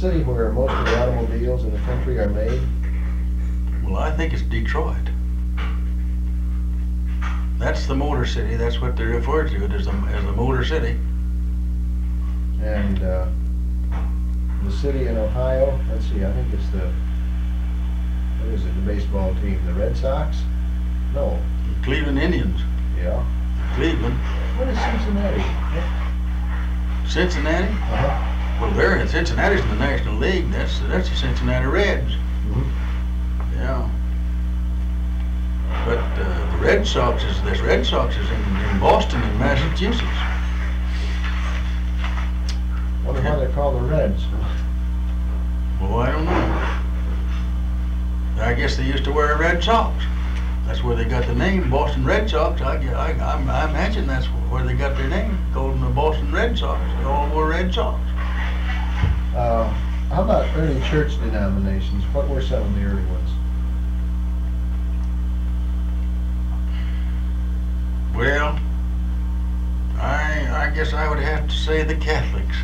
city where most of the automobiles in the country are made? Well, I think it's Detroit. That's the Motor City. That's what they refer to it as a Motor City. And the city in Ohio, let's see, I think it's what is it, the baseball team, the Red Sox? No. Cleveland Indians. Yeah. Cleveland. What is Cincinnati? Cincinnati? Uh-huh. Well, Cincinnati's in the National League. That's the Cincinnati Reds. Mm-hmm. Yeah. But the Red Sox is in Boston in Massachusetts. Wonder why they're called the Reds. Well, I don't know. I guess they used to wear red socks. That's where they got the name, Boston Red Sox. I imagine that's where they got their name, called them the Boston Red Sox. They all wore red socks. How about early church denominations? What were some of the early ones? Well, I guess I would have to say the Catholics.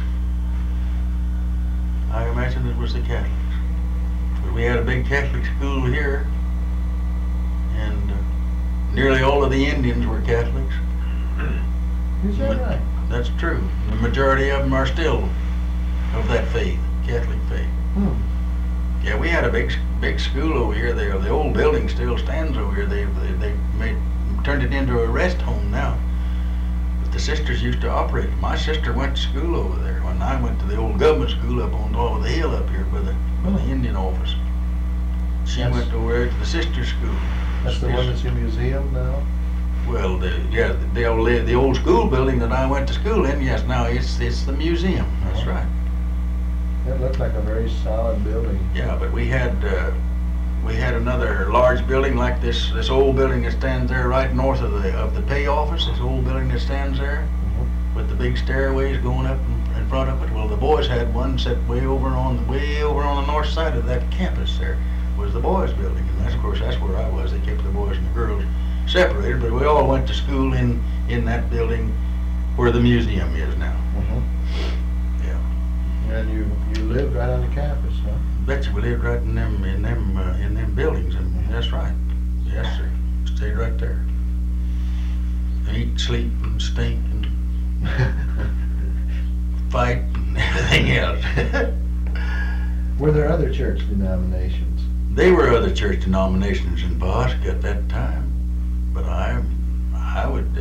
I imagine it was the Catholics. But we had a big Catholic school here, and nearly all of the Indians were Catholics. Is that right? That's true. The majority of them are still of that faith, Catholic faith. Hmm. Yeah, we had a big school over here. The old building still stands over here. They turned it into a rest home now. But the sisters used to operate it. My sister went to school over there when I went to the old government school up on top of the hill up here by the Indian office. She went over there to the sister school. That's the one that's in the museum now? Well, the old school building that I went to school in, yes, now it's the museum. That's right. It looked like a very solid building. Yeah, but we had another large building like this old building that stands there right north of the pay office. This old building that stands there with the big stairways going up in front of it. Well, the boys had one set way over on the north side of that campus. There was the boys' building, and that's where I was. They kept the boys and the girls separated, but we all went to school in that building where the museum is now. Yeah. And you lived right on the campus, huh? Bet you we lived right in them buildings, and that's right. Yes, sir. Stayed right there. Eat, sleep, and stink, and fight, and everything else. Were there other church denominations? There were other church denominations in Pawhuska at that time, but I wouldn't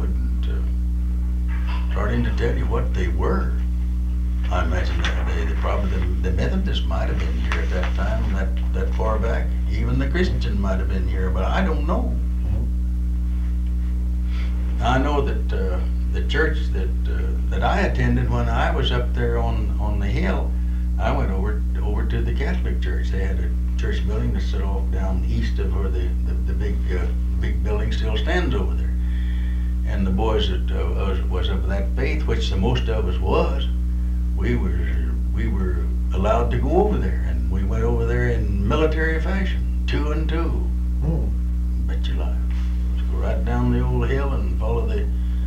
start in to tell you what they were. I imagine that the Methodists might have been here at that time, that far back. Even the Christian might have been here, but I don't know. I know that the church that I attended when I was up there on the hill, I went over to the Catholic church. They had a church building that set off down east of where the big building still stands over there. And the boys that was of that faith, which the most of us was, we were allowed to go over there, and we went over there in military fashion, 2 and 2. Bet your life. Just go right down the old hill and follow the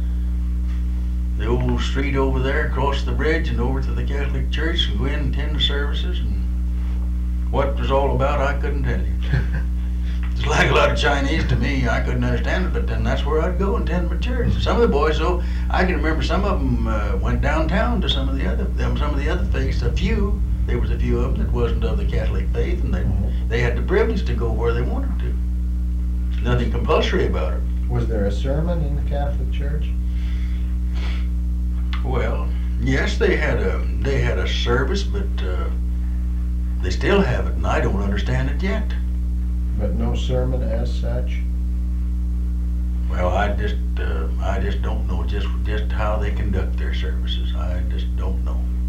old street over there, across the bridge and over to the Catholic church, and go in and attend the services. And what it was all about, I couldn't tell you. It's like a lot of Chinese to me. I couldn't understand it, but then that's where I'd go and attend my church. Some of the boys, though, I can remember some of them went downtown to some of the other faiths. There was a few of them that wasn't of the Catholic faith, and they had the privilege to go where they wanted to. There's nothing compulsory about it. Was there a sermon in the Catholic Church? Well, yes, they had a service, but they still have it, and I don't understand it yet. But no sermon as such? Well, I just don't know just how they conduct their services. I just don't know.